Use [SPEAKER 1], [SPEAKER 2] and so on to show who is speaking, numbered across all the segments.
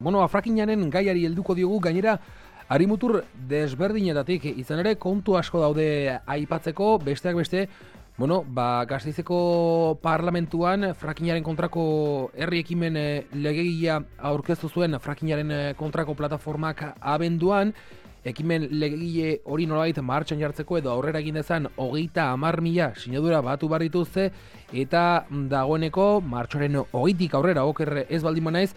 [SPEAKER 1] Bueno, frackingaren gaiari helduko diogu, gainera harimutur desberdinetatik, izan ere kontu asko daude aipatzeko, besteak beste, Gasteizeko parlamentuan frackingaren kontrako herri ekimen legegilea aurkeztu zuen frackingaren kontrako plataformak abenduan, ekimen legegile hori nolabait martxan jartzeko edo aurrera egin dezan 30.000 sinadura batu behar dituzte, eta dagoeneko martxoaren 20tik aurrera oker ez baldin banaiz,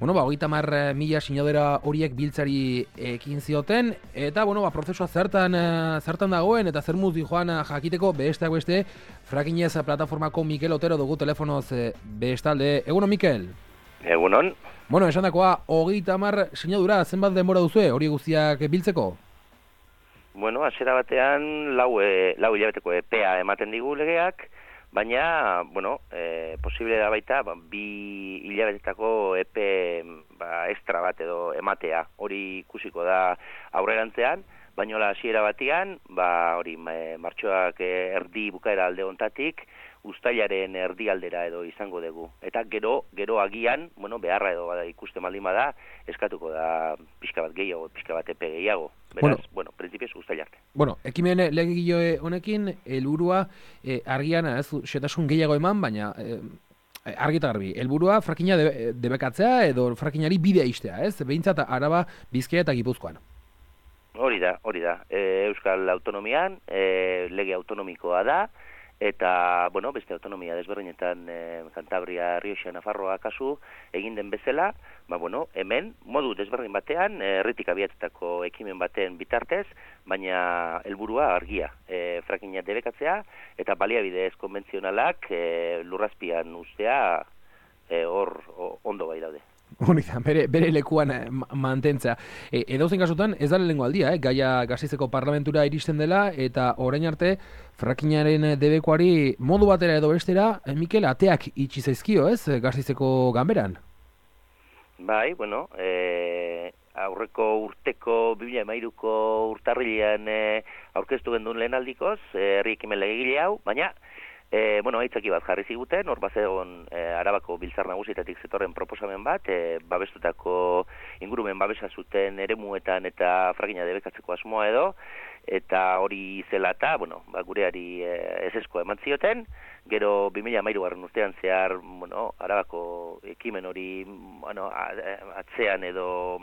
[SPEAKER 1] 30.000 sinadura horiek biltzari ekin zioten, eta prozesua zertan dagoen eta zer muz joan jakiteko besteak beste frackingez plataformako Mikel Otero dugu telefonoz bestalde. Egunon, Mikel?
[SPEAKER 2] Egunon.
[SPEAKER 1] Esan dakoa, 30.000 sinadura, zenbat denbora duzue hori guztiak biltzeko?
[SPEAKER 2] Hasiera batean lau hilabeteko epea ematen digu legeak, baina, posible da baita, 2 hilabetetako epe extra bat edo ematea. Hori ikusiko da aurrerantzean, baina hasiera batean, martxoak erdi bukaera alde hontatik, uztailaren erdialdera edo izango dugu. Eta gero agian, beharra edo ikuste maldin bada, eskatuko da pixka bat gehiago, pixka bat epe gehiago. Beraz, printzipioz uztail arte.
[SPEAKER 1] Ekimen legegile honekin, helburua argian xetasun gehiago eman, baina argi eta garbi, helburua frackinga debekatzea edo frackingari bidea istea, ez? Behintzat Araba, Bizkaia eta Gipuzkoan.
[SPEAKER 2] Hori da. Euskal Autonomian, lege autonomikoa da, eta, beste autonomia desberdinetan, Kantabria, Rioja, Nafarroa kasu, egin den bezala, hemen, modu desberdin batean, herritik abiatetako ekimen baten bitartez, baina helburua argia, frackinga debekatzea, eta baliabide ez konbentzionalak lurrazpian ustea hor ondo bai daude.
[SPEAKER 1] Bere lekuan mantentzea. Edozein kasutan, ez da lehenengo aldia, gaia Gasteizeko parlamentura iristen dela, eta orain arte, frackingaren debekuari modu batera edo bestera, Mikel, ateak itxi zaizkio, ez, Gasteizeko ganberan?
[SPEAKER 2] Bai, aurreko urteko 2013ko urtarrilean aurkeztu gendun lehen aldikoz, herri ekimen legegile hau, baina aitzaki bat jarri ziguten, hor bazegon Arabako Biltzar Nagusietatik zetorren proposamen bat, babestutako ingurumen babesa zuten eremuetan eta frackinga debekatzeko asmoa edo, eta hori zela eta, gureari ezeskoa eman zioten, gero 2013 urtean zehar, Arabako ekimen hori atzean edo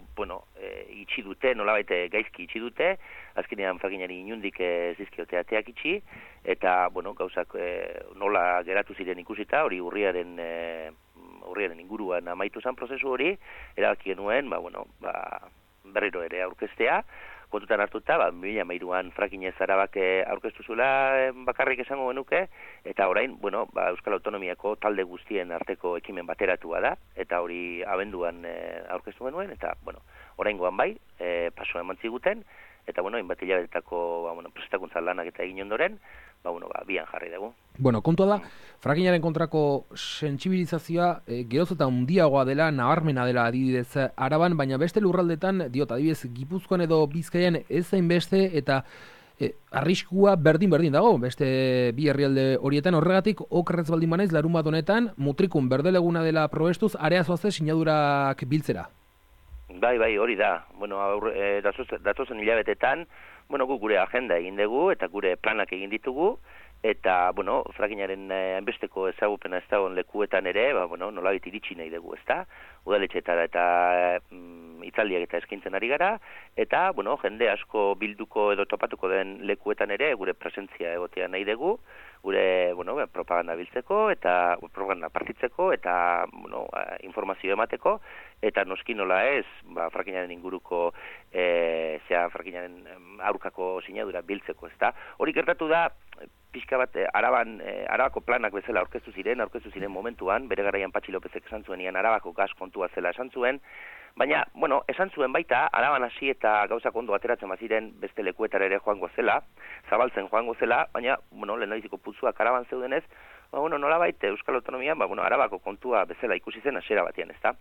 [SPEAKER 2] itxi dute, nolabait gaizki itxi dute, azkenean frackingari inundik zizkiote ateak itxi, eta, gauzak nola geratu ziren ikusita, hori urriaren inguruan amaitu zen prozesu hori, erabaki genuen, berriro ere aurkeztea, kontutan hartuta, 2013an frackingez Arabak aurkeztu zula bakarrik esango genuke, eta orain, Euskal Autonomiako talde guztien arteko ekimen bateratua da, eta hori abenduan aurkeztu genuen, eta, oraingoan bai, pasoa eman ziguten, eta, hainbat hilabetako prestakuntza lanak eta egin ondoren, bian jarri dugu.
[SPEAKER 1] Kontua da, frackingaren kontrako sentsibilizazioa geroz eta handiagoa dela, nabarmena dela adibidez Araban, baina beste lurraldetan, adibidez Gipuzkoan edo Bizkaian ez zain beste, eta arriskua berdin dago, beste bi herrialde horietan, horregatik okerrez baldin banaiz larun bat honetan, mutrikun berdeleguna dela probestuz, area zoazte sinadurak biltzera.
[SPEAKER 2] Bai, hori da. Datozen hilabetetan, guk gure agenda egin dugu eta gure planak egin ditugu, eta, frackingaren hainbesteko ezagupena ez dagoen lekuetan ere, nolabait iritsi nahi dugu, ezta? Udaletxeetara eta hitzaldiak eta eskaintzen ari gara, eta, jende asko bilduko edo topatuko den lekuetan ere gure presentzia egotea nahi dugu, gure, propaganda biltzeko, eta propaganda partitzeko, eta, informazio emateko, eta noski nola ez, frackingaren inguruko, frackingaren aurkako sinadura biltzeko, ezta? Hori gertatu da, pixka bat, Arabako planak bezala aurkeztu ziren momentuan, bere garaian Patxi Lopezek esan zuen, Arabako gaz kontua zela esan zuen, baina, esan zuen baita, Araban hasi eta gauzak ondo ateratzen baziren beste lekuetara ere joango zela, zabaltzen joango zela, baina, lehendabiziko putzuak Araban zeudenez, nolabait Euskal Autonomian, Arabako kontua bezala ikusi zen hasiera batean, ezta?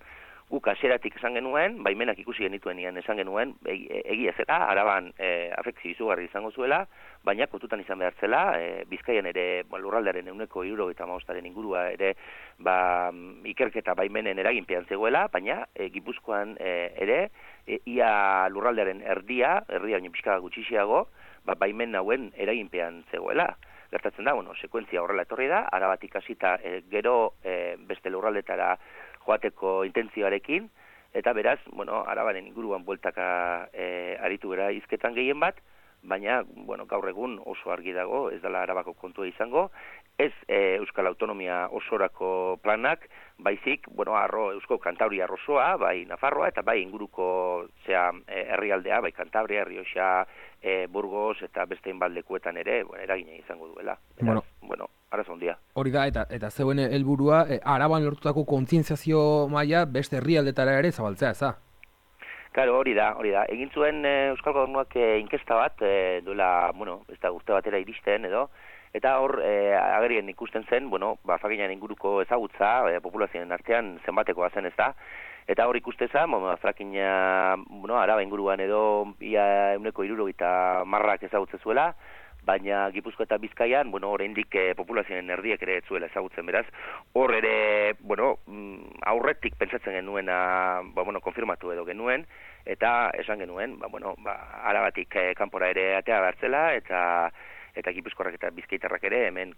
[SPEAKER 2] guk hasieratik esan genuen, baimenak ikusi genituenean esan genuen, egia zela, Araban afekzio izugarri izango zuela, baina kontutan izan behar zela, Bizkaian ere lurraldearen 175 ingurua ere ikerketa baimenen eraginpean zegoela, baina Gipuzkoan ere ia lurraldearen erdia baino pixka gutxiago, baimen hauen eraginpean zegoela. Gertatzen da, sekuentzia horrela etorri da, Arabatik hasita gero beste lurraldetara joateko intentzioarekin, eta beraz, Arabaren inguruan bueltaka aritu gara hizketan gehien bat, baina, gaur egun oso argi dago, ez dela Arabako kontua izango, ez Euskal Autonomia osorako planak, baizik, Eusko Kantabria osoa, bai Nafarroa, eta bai inguruko herrialdea, bai Kantabria, Rioxa, Burgos, eta beste inbaldekuetan ere, eragina izango duela. Arazo handia.
[SPEAKER 1] Hori da, eta zeuen helburua, Araban lortutako kontzientziazio maila beste herrialdetara ere zabaltzea, eza?
[SPEAKER 2] Claro, hori da. Egin zuen Euskal Gobernuak inkesta bat, duela, ez da urte batera iristen edo, eta hor agerien ikusten zen, frakinaren inguruko ezagutza, populazioen artean zenbatekoa zen ez da, eta hor ikustezan, frakina, Araba inguruan edo ia 170 ezagutze zuela, baina Gipuzkoa eta Bizkaian, oraindik populazioen erdiek ere ez zuela ezagutzen beraz, hor ere, aurretik pentsatzen genuena, konfirmatu edo genuen, eta esan genuen, Arabatik kanpora ere atea bertzela, eta Gipuzkoarrak eta Bizkaitarrak ere hemen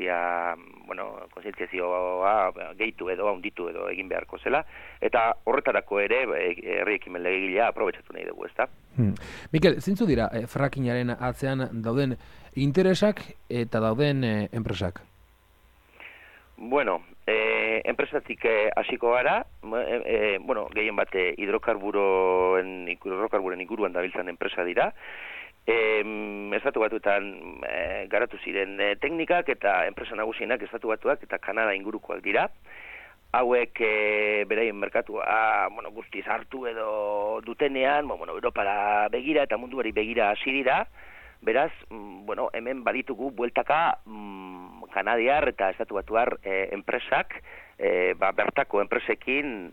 [SPEAKER 2] kontzientziazioa gehitu edo handitu edo egin beharko zela, eta horretarako ere herri ekimen legegilea aprobetxatu nahi dugu, ezta?
[SPEAKER 1] Mikel, zintzu dira frackingaren atzean dauden interesak eta dauden enpresak?
[SPEAKER 2] Enpresatik hasiko gara, gehien bat hidrokarburen inguruan dabiltzan enpresa dira, Estatu Batuetan garatu ziren teknikak eta enpresa nagusienak Estatu Batuak eta Kanada ingurukoak dira. Hauek beraien merkatua guztiz hartu edo dutenean, Europara begira eta munduari begira hasi dira. Beraz, hemen baditugu bueltaka kanadiar eta Estatu Batuar enpresak, bertako enpresekin,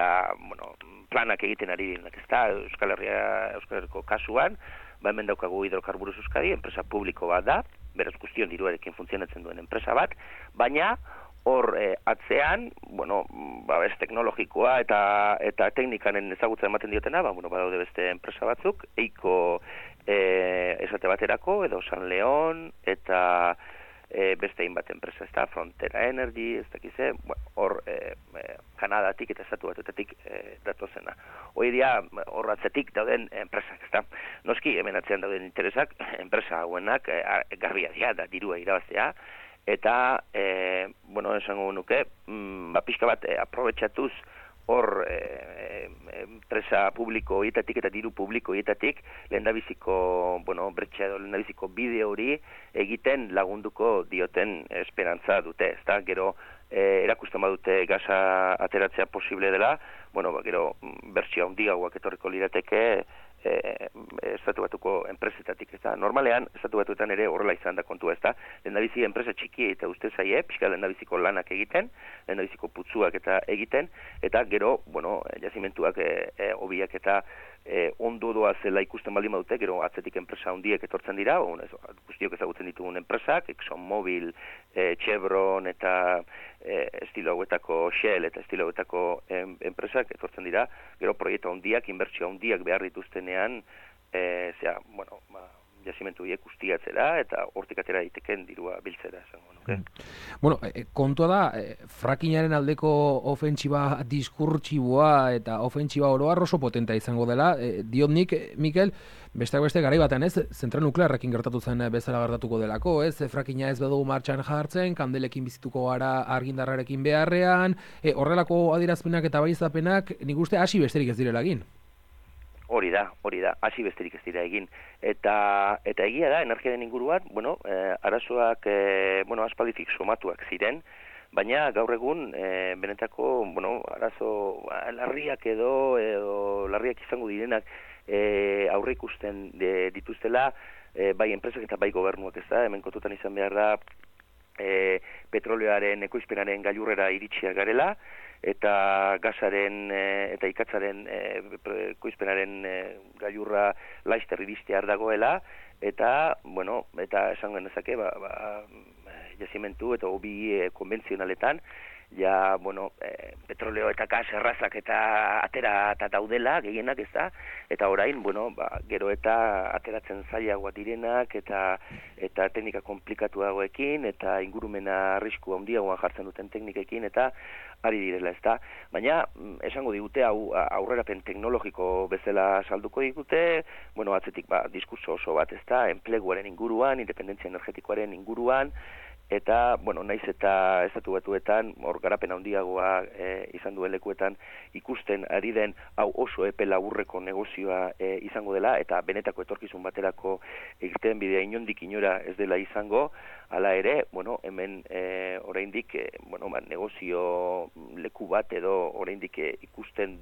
[SPEAKER 2] planak egiten ari direnak, ezta Euskal Herriko kasuan, hemen daukagu Hidrocarburos Euskadi, enpresa publiko bat da, beraz guztion diruarekin funtzionatzen duen enpresa bat, baina hor atzean, babes teknologikoa eta teknikanen ezagutza ematen diotena, badaude beste enpresa batzuk, Eiko esate baterako, edo San León, eta beste hainbat enpresa, ez da, Frontera Energy, ez dakize, hor Kanadatik eta Estatu Batuetatik datozena. Hoi dira, hor atzetik dauden enpresak, ez da. Noski, hemen atzean dauden interesak, enpresa hauenak garbia dira, da dirua irabaztea, eta, esango nuke, pixka bat aprobetxatuz hor enpresa publiko hietatik eta diru publiko hietatik lehendabiziko, bretxa edo lehendabiziko bideo hori egiten lagunduko dioten esperantza dute, ezta? Gero erakusten badute gaza ateratzea posible dela, gero bertsio handiagoak etorriko lirateke Estatu Batuko enpresetatik, ez da. Normalean, Estatu Batuetan ere horrela izan da kontua, ez da. Lehendabizi enpresa txiki eta uste zaie, pixka lehendabiziko lanak egiten, lehendabiziko putzuak eta egiten, eta gero, jazimentuak hobiak eta ondo doa zela ikusten baldin badute, gero atzetik enpresa handiek etortzen dira, guztiok ezagutzen ditugun enpresak, ExxonMobil, Chevron eta estilo hauetako Shell eta estilo hauetako enpresak etortzen dira, gero proiektu handiak, inbertsio handiak behar dituztenean, jazimentu hiek guztiatzera eta hortik atera daiteken dirua biltzera, esango nuke.
[SPEAKER 1] Kontua da, frackingaren aldeko ofentsiba diskurtsiboa eta ofentsiba oroar oso potenta izango dela. Diot nik, Mikel, besteak beste garai batean, ez, zentral nuklearrekin gertatu zen bezala gertatuko delako, ez, frackinga ez bedugu martxan jartzen, kandelekin bizituko gara argindarrarekin beharrean, horrelako adierazpenak eta baizapenak, nik uste hasi besterik ez direla egin.
[SPEAKER 2] Hori da, hasi besterik ez dira egin. Eta egia da, energiaren inguruan, arazoak, aspalditik somatuak ziren, baina gaur egun, benetako, arazo larriak edo larriak izango direnak aurre ikusten dituztela, bai enpresak eta bai gobernuak, ez da, hemen kontutan izan behar da, petroleoaren ekoizpenaren gailurrera iritsia garela, eta gasaren eta ikatzaren koizpenaren gailurra laizter iristear dagoela, eta, bueno, eta esan genezake, jazimentu eta hobi konbentzionaletan, ja, bueno, petroleo eta gas errazak eta atera eta daudela, gehienak ez da, eta orain, bueno, gero eta ateratzen zailagoa direnak, eta teknika komplikatuagoekin, eta ingurumena arrisku handiagoan jartzen duten teknikekin, eta ari direla, ez da. Baina, esango digute, hau aurrerapen teknologiko bezala salduko digute, bueno, atzetik, diskurso oso bat, ez da, enpleguaren inguruan, independentzia energetikoaren inguruan, eta, bueno, naiz eta estatu batuetan, hor garapen handiagoa izan duen lekuetan, ikusten ari den hau oso epe laburreko negozioa izango dela, eta benetako etorkizun baterako irten bidea inondik inora ez dela izango, hala ere, bueno, hemen oraindik, bueno, negozio leku bat edo oraindik ikusten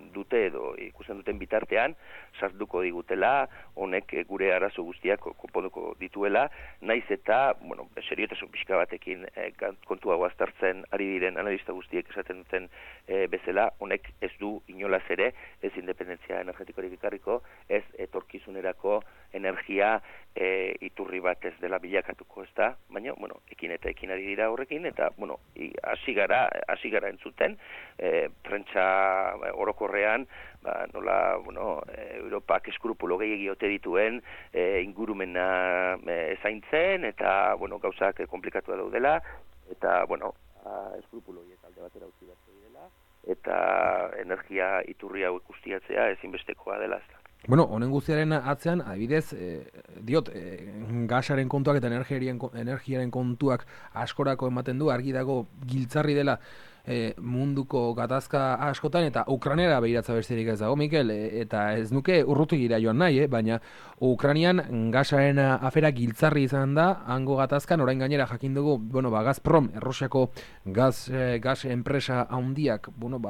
[SPEAKER 2] duten bitartean, sartuko digutela, honek gure arazo guztiak konponduko dituela, naiz eta, bueno, seriotasun pixka batekin kontua aztertzen ari diren analista guztiek esaten duten bezala, honek ez du inolaz ere, ez independentzia energetikorik ekarriko, ez etorkizunerako energia iturri bat ez dela bilakatuko, ez da, baina, bueno, ekin ari dira horrekin, eta, bueno, hasi gara entzuten, prentsa orokorrean, nola, bueno, Europak eskrupulo gehiegi ote dituen ingurumena zaintzen, eta, bueno, gauzak komplikatua daudela, eta, bueno, eskrupulo horiek alde batera utzi beharko direla, eta energia iturri hau ikustiatzea ezinbestekoa dela, ez da.
[SPEAKER 1] Bueno, honen guztiaren atzean, adibidez, gasaren kontuak eta energiaren kontuak askorako ematen du, argi dago giltzarri dela munduko gatazka askotan, eta Ukrainera behiratza besterik ez dago, Mikel, eta ez nuke urrutu gira joan nahi, baina Ukrainian gasaren afera giltzarri izan da, hango gatazkan, orain gainera jakin dugu, bueno, Gazprom, Errusiako gas enpresa handiak, bueno,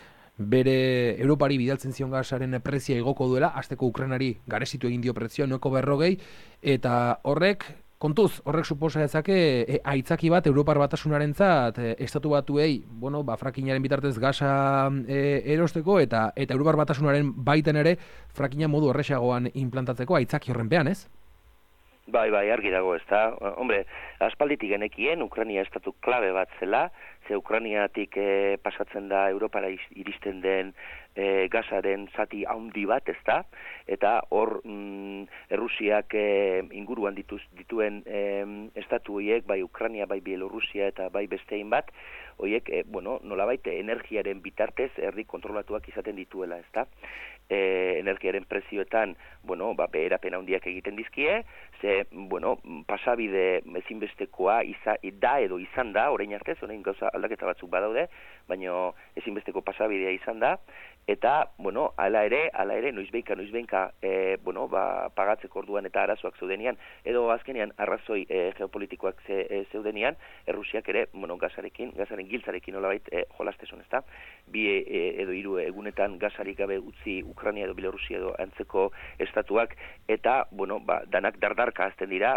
[SPEAKER 1] bere Europari bidaltzen zion gasaren prezia igoko duela, hasteko Ukrainari garesitu egin dio prezioa 9,40, eta horrek suposa dezake aitzaki bat Europar Batasunarentzat estatu batuei, bueno, frackingaren bitartez gasa erosteko, eta Europar Batasunaren baiten ere frackinga modu erresagoan implantatzeko aitzaki horrenpean, ez?
[SPEAKER 2] Bai, argi dago, ez da. Hombre, aspalditik genekien, Ukraina estatu klabe bat zela, ze Ukrainiatik pasatzen da Europara iristen den gasaren zati handi bat, ez da, eta hor Errusiak inguruan dituen estatu horiek, bai Ukraina, bai Bielorrusia eta bai bestein bat, horiek, bueno, nolabait energiaren bitartez herri kontrolatuak izaten dituela, ez da. Energiaren prezioetan, bueno, beherapen handiak egiten dizkie, ze, bueno, pasabide ezinbestekoa da edo izan da, orain arte, orain gauza aldaketa batzuk badaude, baina ezinbesteko pasabidea izan da, eta, bueno, hala ere, noizbeinka, bueno, pagatzeko orduan eta arazoak zeudenian, edo azkenean arrazoi geopolitikoak zeudenian, Errusiak ere, bueno, gasaren giltzarekin nolabait jolastezun, ezta? Bi edo hiru egunetan gasarik gabe utzi Ukraina edo Bielorrusia edo antzeko estatuak, eta, bueno, danak dardarka azten dira,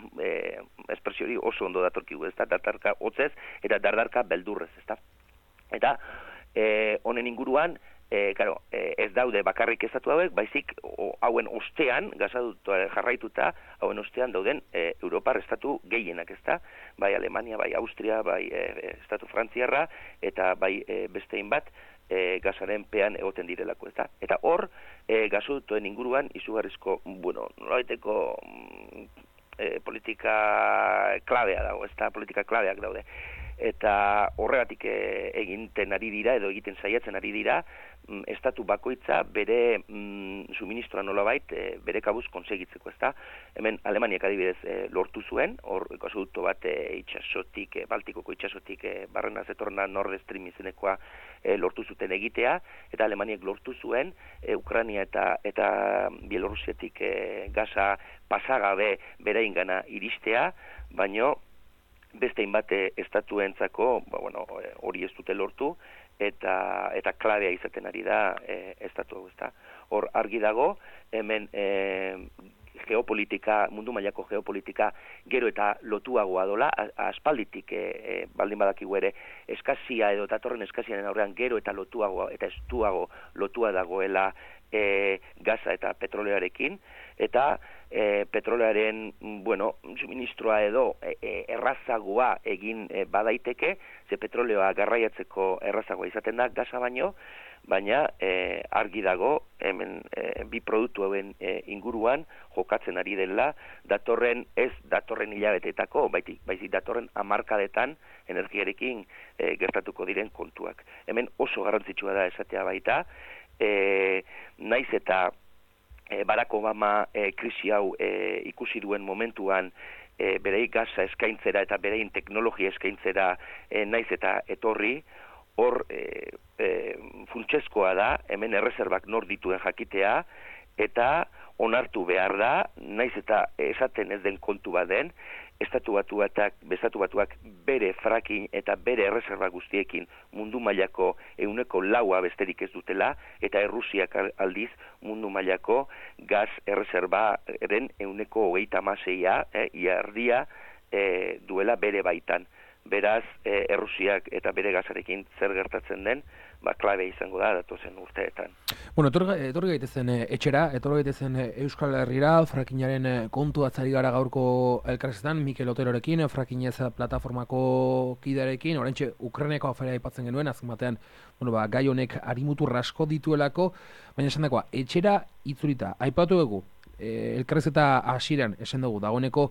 [SPEAKER 2] espresio hori oso ondo datorkigu, ezta? Dardarka hotzez eta dardarka beldurrez, ezta? Eta honen inguruan, ez daude bakarrik estatu hauek, baizik hauen ostean, gazadut jarraituta, hauen ostean dauden Europar estatu gehienak, ezta? Bai Alemania, bai Austria, bai estatu Frantziarra, eta bai bestein bat, gazaren pean egoten direlako, ezta? Eta hor, gazadutuen inguruan, izugarrizko, bueno, nolabaiteko politika klabea dago, ezta? Politika klabeak daude. Eta horregatik egiten ari dira, edo egiten saiatzen ari dira, estatu bakoitza bere suministroa nolabait bere kabuz konsegitzeko, ezta? Hemen Alemaniak adibidez lortu zuen, hor gasoduto bat itsasotik, Baltikoko itsasotik barrena zetorna Nord Stream izenekoa lortu zuten egitea, eta Alemaniak lortu zuen Ukraina eta Bielorrusiatik gasa pasagabe bereingana iristea, baino beste inbate estatuentzako, bueno, hori ez dute lortu, eta klabea izaten ari da estatu hau, ezta. Hor argi dago, hemen geopolitika, mundu mailako geopolitika gero eta lotuagoa dola, aspalditik baldin badakigu ere eskazia edo datorren eskaziaren aurrean gero eta lotuagoa eta estuago lotua dagoela gaza eta petrolearekin, eta petrolearen, suministroa edo errazagoa egin badaiteke, ze petroleoa garraiatzeko errazagoa izaten da gaza baino, baina argi dago hemen bi produktu hauen inguruan jokatzen ari dela ez datorren hilabeteetako, baizik datorren hamarkadetan energiarekin gertatuko diren kontuak. Hemen oso garrantzitsua da esatea baita, naiz eta Barack Obama krisi hau ikusi duen momentuan berei gaza eskaintzera eta berein teknologia eskaintzera naiz eta etorri, hor funtsezkoa da hemen erreserbak nor dituen jakitea, eta onartu behar da, naiz eta esaten ez den kontu baden, Estatu Batuak bere fracking eta bere erreserba guztiekin mundu mailako 4% besterik ez dutela, eta Errusiak aldiz mundu mailako gaz erreserbaren 26%, iardia duela bere baitan. Beraz, Errusiak eta bere gazarekin zer gertatzen den, klabe izango da datozen urteetan.
[SPEAKER 1] Etorri gaitezen etxera, etorri gaitezen Euskal Herrira, frackingaren kontu atzari gara gaurko elkarrezetan, Mikel Oterorekin, frackingez plataformako kidearekin, oraintxe Ukraineko afera aipatzen genuen, azken batean, gai honek harimutur asko dituelako, baina esan dakoa, etxera itzulita, aipatu dugu, elkarrezeta hasieran esan dugu dagoeneko,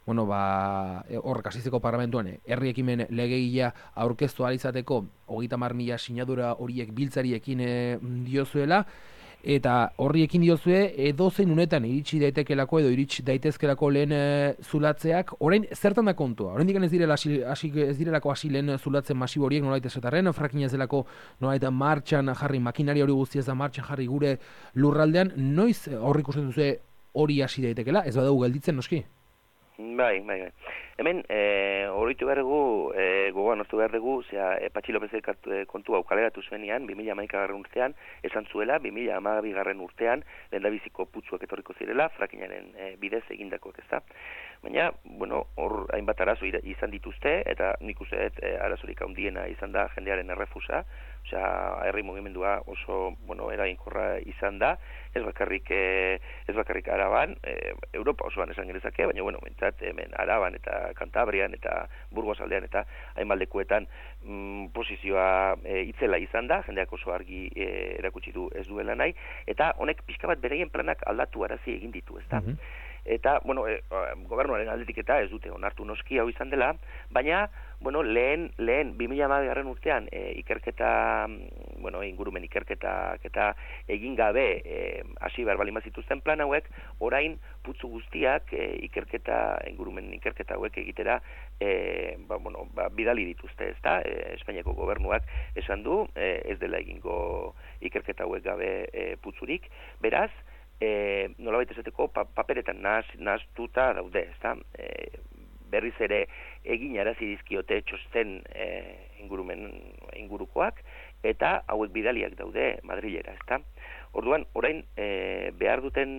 [SPEAKER 1] hor Gasteizeko parlamentuan herri ekimen legegilea aurkeztu ahal izateko 30.000 sinadura horiek biltzariekin diozuela, eta horriekin diozue edozein unetan iritsi daitekelako edo iritsi daitezkelako lehen zulatzeak. Orain zertan da kontua? Oraindik ez direlako hasi lehen zulatzen masibo horiek nolait esatarren, fracking ez delako nolait martxan jarri, makinaria hori guzti ez da martxan jarri gure lurraldean, noiz hor ikusten duzu hori hasi daitekela, ez badugu gelditzen noski?
[SPEAKER 2] Bai. Hemen, horretu behar dugu, gogoan hartu behar dugu, Patxi Lopezek kontua kaleratu zuenean, 2011 urtean, esan zuela, 2012 urtean, lehendabiziko putzuak etorriko zirela, frackingaren bidez egindakoak ez da. Baina, hor hainbat arazo izan dituzte, eta nik uste arazorik handiena izan da jendearen errefusa, herri mugimendua oso eraginkorra izan da, ez bakarrik Araban, Europa osoan esan genezake, baina mentzat hemen Araban eta Kantabrian eta Burgos aldean eta hainbat lekuetan posizioa itzela izan da, jendeak oso argi erakutsi du ez duela nahi, eta honek pixka bat bereien planak aldatu arazi egin ditu, ezta? Eta, gobernuaren aldetik eta ez dute onartu noski hau izan dela, baina, lehen 2012 urtean ikerketa, ingurumen ikerketak eta egin gabe hasi behar balin bazituzten plan hauek, orain putzu guztiak ingurumen ikerketa hauek egitera bidali dituzte, ezta? Espainiako gobernuak esan du, ez dela egingo ikerketa hauek gabe putzurik, beraz, nolabait esateko paperetan nahaztuta daude, ezta? Berriz ere egin arazi dizkiote txosten ingurukoak, eta hauek bidaliak daude Madrilera, ezta? Orduan, orain behar dituzten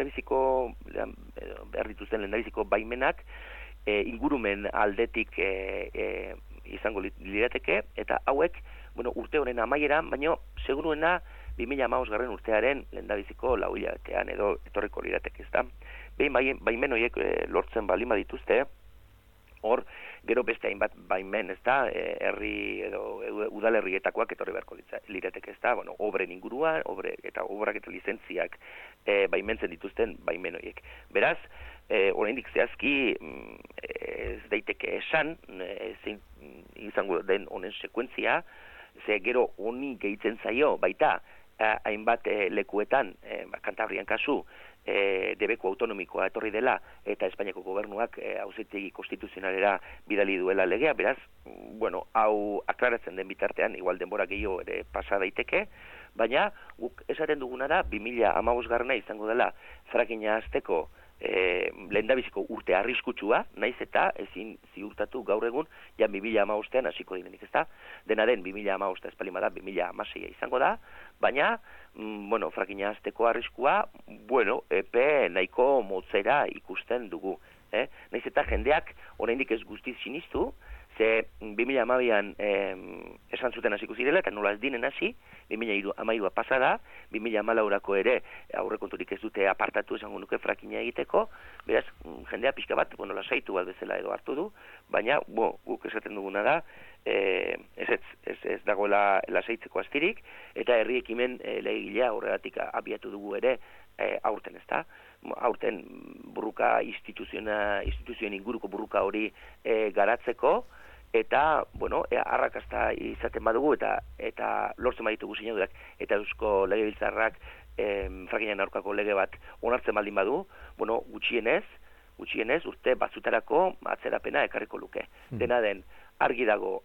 [SPEAKER 2] lehendabiziko baimenak ingurumen aldetik izango lirateke, eta hauek, urte honen amaieran, baino seguruena 2015 urtearen lehendabiziko lau hilabetean edo etorriko lirateke, ezta? Baimen horiek lortzen balima dituzte, hor, gero beste hainbat baimen, ezta, herri edo udalerrietakoak etorri beharko lirateke, ezta, obren inguruan, obrak eta lizentziak baimentzen dituzten baimen horiek. Beraz, oraindik zehazki ez daiteke esan, zein izango den honen sekuentzia, ze gero honi gehitzen zaio, baita, hainbat lekuetan, Kantabrian kasu, debeku autonomikoa etorri dela, eta Espainiako gobernuak auzitegi konstituzionalera bidali duela legea, beraz, hau aklaratzen den bitartean, igual denbora gehiago ere pasa daiteke, baina guk esaten duguna da, 2015 izango dela frackinga hasteko lehendabiziko urte arriskutsua, naiz eta ezin ziurtatu gaur egun, ja 2015ean hasiko direnik, ezta? Dena den 2015 espalin bada 2016 izango da, baina frackinga hasteko arriskua, epe nahiko motzera ikusten dugu. Naiz eta jendeak oraindik ez guztiz sinistu, ze 2012an esan zuten hasiko zirela, eta nola ez dinen hasi, 2013a pasa da, 2014ako ere aurrekonturik ez dute apartatu esango nuke frackinga egiteko, beraz, jendea pixka bat, lasaitu bat bezala edo hartu du, baina, guk esaten duguna da, ez dagoela lasaitzeko astirik, eta herri ekimen legegilea horregatik abiatu dugu ere aurten, ezta? Aurten burruka instituzioen inguruko burruka hori garatzeko, eta, arrakasta izaten badugu, eta lortzen baditugu sinadurak, eta Eusko Legebiltzarrak frackingaren aurkako lege bat onartzen baldin badu, gutxienez urte batzutarako atzerapena ekarriko luke. Dena den, argi dago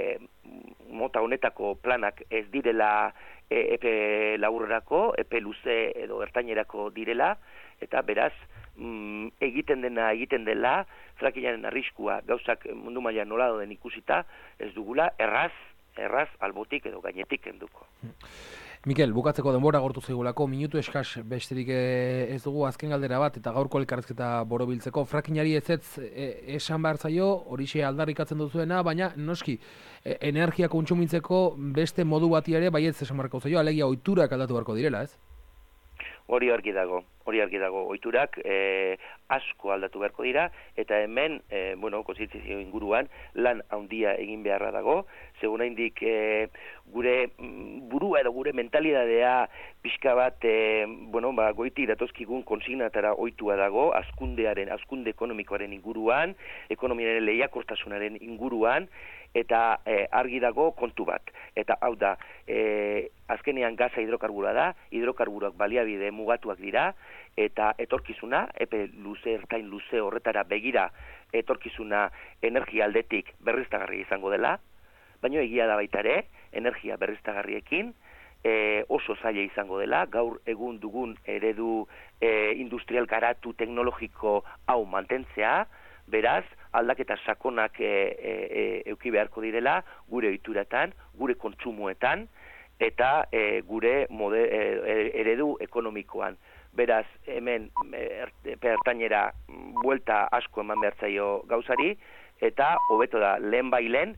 [SPEAKER 2] mota honetako planak ez direla epe laburrerako, epe luze edo ertainerako direla, eta beraz, egiten dela, frackingaren arriskua gauzak mundu mailan nola den ikusita, ez dugula erraz albotik edo gainetik kenduko.
[SPEAKER 1] Mikel, bukatzeko denbora gortu zaigulako, minutu eskas besterik ez dugu azken galdera bat, eta gaurko elkarrezketa borobiltzeko. Frackingari esan behar zaio, horixe aldarrikatzen duzuena, baina noski, energia kontsumitzeko beste modu bati ere, baietz esan beharko zaio, alegia ohiturak aldatu beharko direla, ez?
[SPEAKER 2] Hori argi dago, ohiturak asko aldatu beharko dira, eta hemen, kontzientzia inguruan, lan handia egin beharra dago, segun oraindik gure burua edo gure mentalidadea pixka bat, goiti datozkigun konsignatara ohitua dago, hazkunde ekonomikoaren inguruan, ekonomiaren lehiakortasunaren inguruan, eta argi dago kontu bat. Eta hau da, azkenean gaza hidrokarbura da, hidrokarburak baliabide mugatuak dira, eta etorkizuna, epe luze, ertain luze horretara begira, etorkizuna energia aldetik berriztagarria izango dela, baina egia da baita ere, energia berriztagarriekin oso zaila izango dela, gaur egun dugun eredu industrial garatu teknologiko hau mantentzea, beraz, aldaketa sakonak euki beharko direla gure ohituratan, gure kontsumoetan, eta gure eredu ekonomikoan. Beraz, hemen ertainera buelta asko eman behar zaio gauzari, eta hobeto da lehen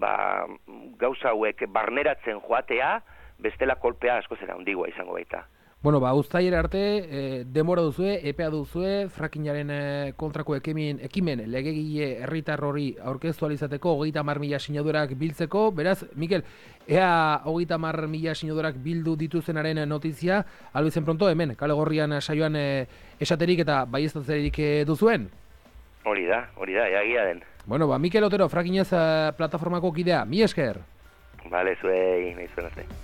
[SPEAKER 2] gauza hauek barneratzen joatea, bestela kolpea asko zera handigoa izango baita.
[SPEAKER 1] Uztailera arte, denbora duzue, epea duzue, frackingaren kontrako ekimen legegile herritar hori aurkeztu alizateko 30.000 sinadurak biltzeko. Beraz, Mikel, ea 30.000 sinadurak bildu dituzenaren notizia, albizen pronto hemen, kale gorrian saioan esaterik eta baieztatzerik duzuen?
[SPEAKER 2] Hori da, egia den.
[SPEAKER 1] Mikel Otero, frackingaz plataformako kidea, mi esker.
[SPEAKER 2] Bale, zuei, nahi zuen arte.